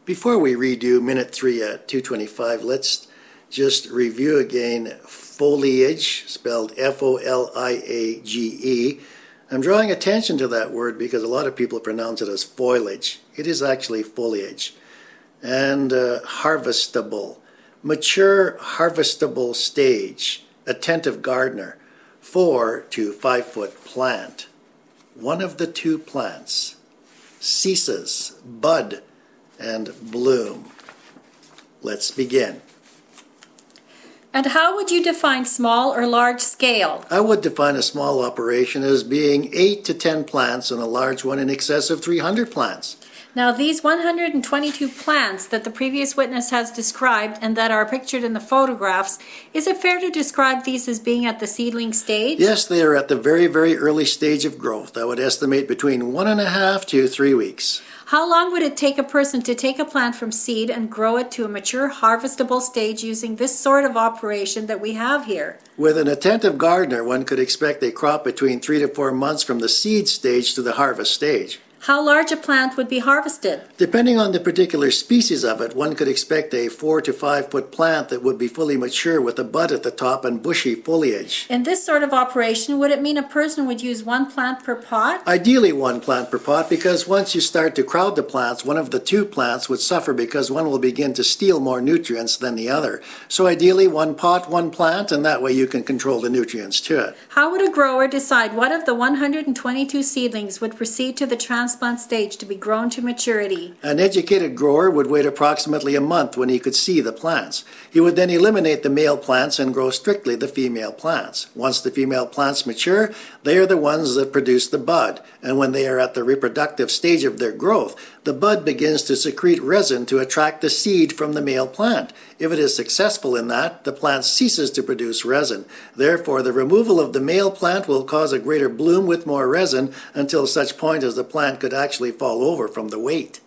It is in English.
Before we redo minute 3 at 225, let's just review again foliage, spelled F-O-L-I-A-G-E. I'm drawing attention to that word because a lot of people pronounce it as foliage. It is actually foliage. And harvestable, mature harvestable stage, attentive gardener, 4 to 5 foot plant. One of the two plants ceases, bud, and bloom. Let's begin. And how would you define small or large scale? I would define a small operation as being 8 to 10 plants and a large one in excess of 300 plants. Now these 122 plants that the previous witness has described and that are pictured in the photographs, is it fair to describe these as being at the seedling stage? Yes, they are at the very, very early stage of growth. I would estimate between 1.5 to 3 weeks. How long would it take a person to take a plant from seed and grow it to a mature harvestable stage using this sort of operation that we have here? With an attentive gardener, one could expect a crop between 3 to 4 months from the seed stage to the harvest stage. How large a plant would be harvested? Depending on the particular species of it, one could expect a 4 to 5 foot plant that would be fully mature with a bud at the top and bushy foliage. In this sort of operation, would it mean a person would use one plant per pot? Ideally one plant per pot, because once you start to crowd the plants, one of the two plants would suffer because one will begin to steal more nutrients than the other. So ideally one pot, one plant, and that way you can control the nutrients to it. How would a grower decide what of the 122 seedlings would proceed to the transplant stage to be grown to maturity? An educated grower would wait approximately a month when he could see the plants. He would then eliminate the male plants and grow strictly the female plants. Once the female plants mature, they are the ones that produce the bud. And when they are at the reproductive stage of their growth, the bud begins to secrete resin to attract the seed from the male plant. If it is successful in that, the plant ceases to produce resin. Therefore, the removal of the male plant will cause a greater bloom with more resin until such point as the plant could actually fall over from the weight.